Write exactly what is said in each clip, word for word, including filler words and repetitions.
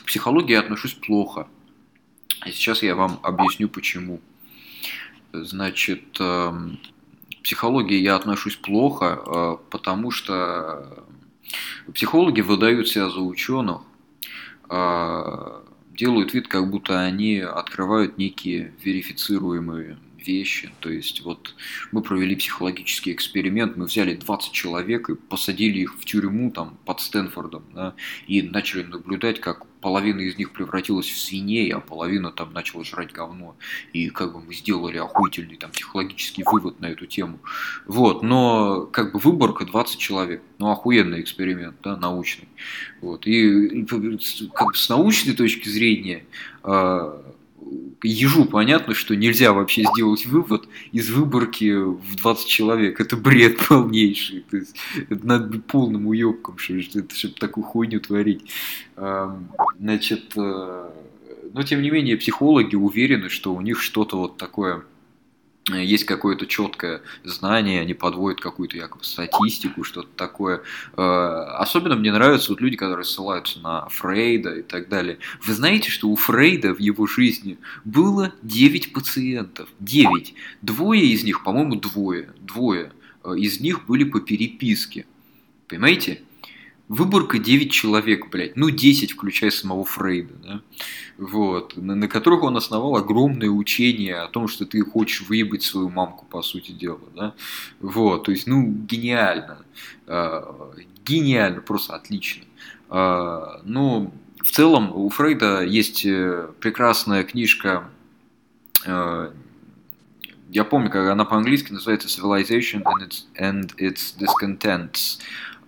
психологии я отношусь плохо. И сейчас я вам объясню почему. Значит, эм, к психологии я отношусь плохо, э, потому что психологи выдают себя за ученых, э, делают вид, как будто они открывают некие верифицируемые вещи. То есть вот мы провели психологический эксперимент, мы взяли двадцать человек и посадили их в тюрьму там, под Стэнфордом, да, и начали наблюдать, как половина из них превратилась в свиней, а половина там начала жрать говно. И как бы мы сделали охуительный там психологический вывод на эту тему. Вот, но как бы выборка двадцать человек. Ну, охуенный эксперимент, да, научный. Вот. И как бы с научной точки зрения э, ежу понятно, что нельзя вообще сделать вывод из выборки в двадцать человек. Это бред полнейший. То есть, это надо быть полным уебком, чтобы, чтобы такую хуйню творить. Значит, но тем не менее психологи уверены, что у них что-то вот такое, есть какое-то четкое знание, они подводят какую-то якобы статистику, что-то такое. Особенно мне нравятся вот люди, которые ссылаются на Фрейда и так далее. Вы знаете, что у Фрейда в его жизни было девять пациентов. девять. Двое из них, по-моему, двое. Двое из них были по переписке. Понимаете? Выборка девять человек, блядь, ну десять, включая самого Фрейда, да, вот, на, на которых он основал огромное учение о том, что ты хочешь выебать свою мамку, по сути дела, да, вот, то есть, ну, гениально, э, гениально, просто отлично, э, ну, в целом у Фрейда есть прекрасная книжка, э, я помню, как она по-английски называется Civilization and its, and its Discontents.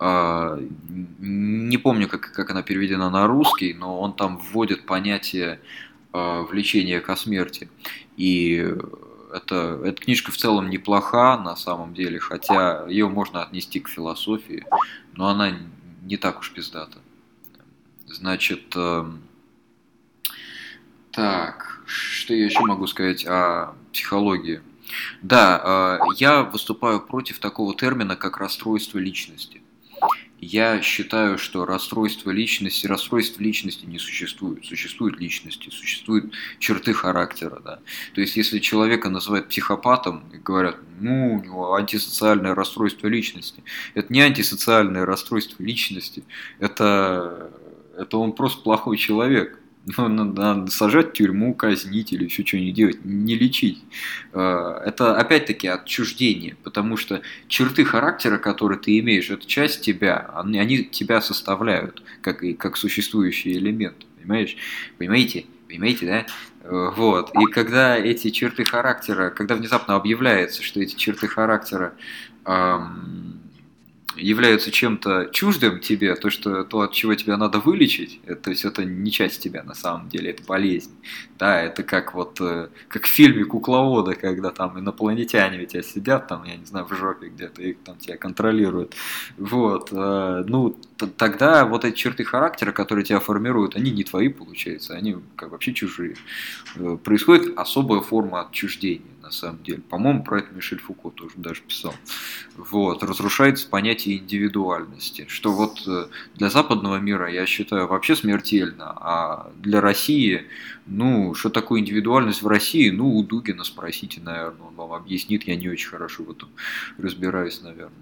Не помню, как, как она переведена на русский, но он там вводит понятие влечения ко смерти. И это, эта книжка в целом неплоха на самом деле, хотя ее можно отнести к философии, но она не так уж пиздата. Значит, так, что я еще могу сказать о психологии? Да, я выступаю против такого термина, как расстройство личности. Я считаю, что расстройство личности, расстройство личности не существует. Существуют личности, существуют черты характера. Да. То есть, если человека называют психопатом и говорят, ну, у него антисоциальное расстройство личности, это не антисоциальное расстройство личности, это, это он просто плохой человек. Ну, надо сажать в тюрьму, казнить или еще что-нибудь делать, не лечить. Это опять-таки отчуждение, потому что черты характера, которые ты имеешь, это часть тебя, они тебя составляют, как, как существующий элемент, понимаешь? Понимаете? Понимаете, да? Вот. И когда эти черты характера, когда внезапно объявляется, что эти черты характера эм, являются чем-то чуждым тебе, то, что, то, от чего тебя надо вылечить, это, то есть это не часть тебя на самом деле, это болезнь. Да, это как вот как в фильме «Кукловоды», когда там инопланетяне у тебя сидят, там, я не знаю, в жопе где-то, и там тебя контролируют. Вот, ну, тогда вот эти черты характера, которые тебя формируют, они не твои, получается, они как вообще чужие. Происходит особая форма отчуждения, на самом деле. По-моему, про это Мишель Фуко тоже даже писал. Вот, разрушается понятие индивидуальности, что вот для западного мира, я считаю, вообще смертельно, а для России, ну, что такое индивидуальность в России, ну, у Дугина спросите, наверное, он вам объяснит, я не очень хорошо в этом разбираюсь, наверное.